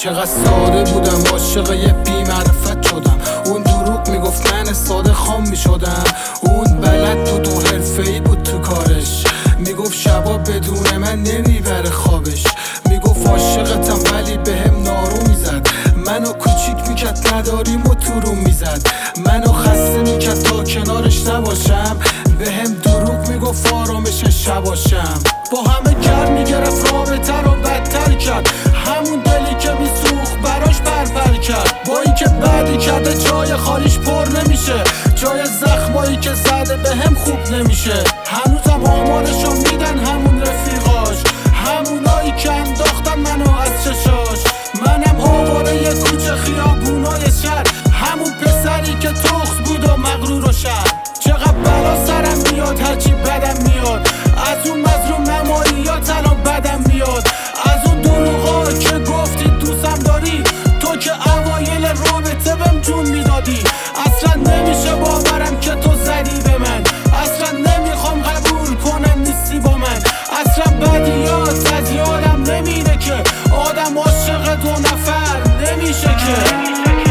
چقدر ساده بودم، عاشق یه بی‌معرفت شدم. اون دروغ میگفت من ساده خام میشدم. اون بلد بود، اون حرفه‌ای بود تو کارش. میگفت شبا بدون من نمیبره خوابش. میگفت عاشقتم ولی بهم نارو میزد. منو کوچیک میکرد نداریم و تو رو میزد. منو خسته میکرد تا کنارش نباشم. بهم دروغ میگفت آرامش شباشم. با همه گر میگرفت رابطه رو بدتر کرد. همون دلی که میسوخت براش پرپر کرد. با این که بعدی کرده جای خالیش پر نمیشه. جای زخمایی که زده بهم خوب نمیشه. هنوزم آمارشو میدن همون رفیقاش، همونایی که انداختن منو از چشاش. منم آواره یه کوچه خیابونای شهر، همون پسری که تخت بود و مغرور و شهر. چقدر بلا سرم میاد هرچی بدم میاد. از اون مظلوم نماییات الان بدم میاد. از اون دروغا که گفتی دوستم داری، تو که اوایل رابطه بهم جون میدادی. اصلا نمیشه باورم که تو زدی به من. اصلا نمیخوام قبول کنم نیستی با من. اصلا بدیات از یادم نمیره که آدم عاشق دو نفر نمیشه که.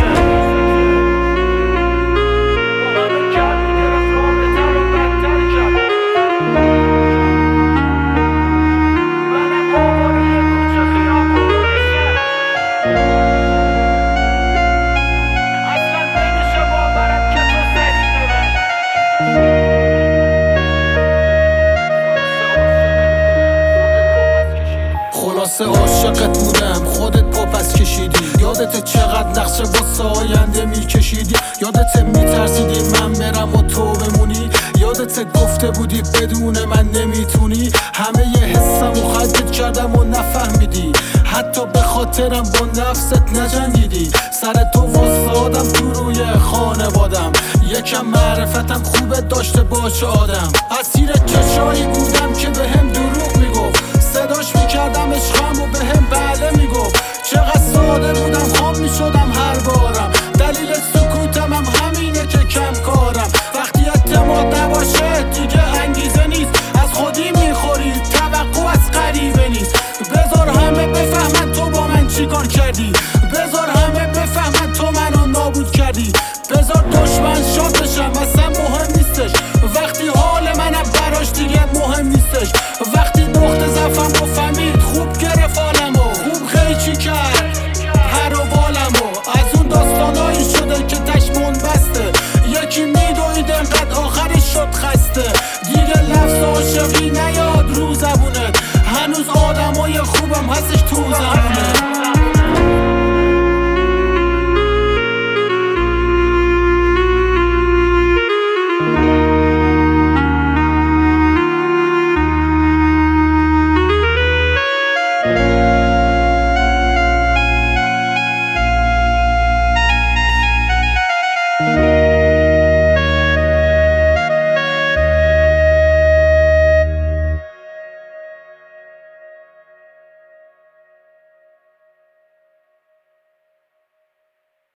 خلاصه عاشقت بودم، خودت پا پس کشیدی. یادت چقدر نقشه واسه آینده میکشیدی. یادت میترسیدی من برم و تو بمونی. یادت گفته بودی بدون من نمیتونی. همه ی حسم و خرجت کردم و نفهمیدی. حتی به خاطرم با نفست نجنگیدی. سر تو واسادم تو روی خانوادم. یکم معرفتم خوبه داشته باشه آدم. اسیر چشایی بودم که بهم دروغ میگفت. صداش میکردم عشقم و بهم بله میگفت. چقدر ساده بودم خام میشدم